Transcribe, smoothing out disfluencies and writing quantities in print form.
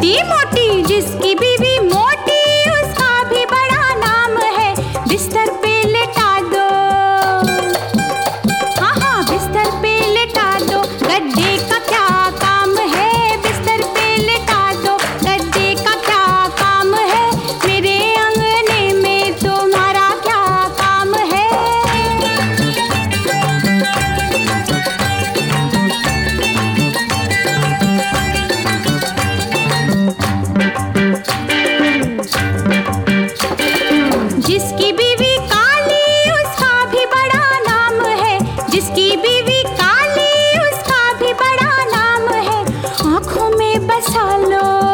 मोटी मोटी जिसकी बीवी मोटी उसका भी बड़ा नाम है। बिस्तर पे लेटा दो, हाँ हाँ बिस्तर पे लेटा दो, गद्दे का क्या काम है। बिस्तर पे लेटा दो, गद्दे का क्या काम है। मेरे अंगने में तुम्हारा क्या काम है। जिसकी बीवी काली उसका भी बड़ा नाम है। जिसकी बीवी काली उसका भी बड़ा नाम है। आँखों में बसा लो,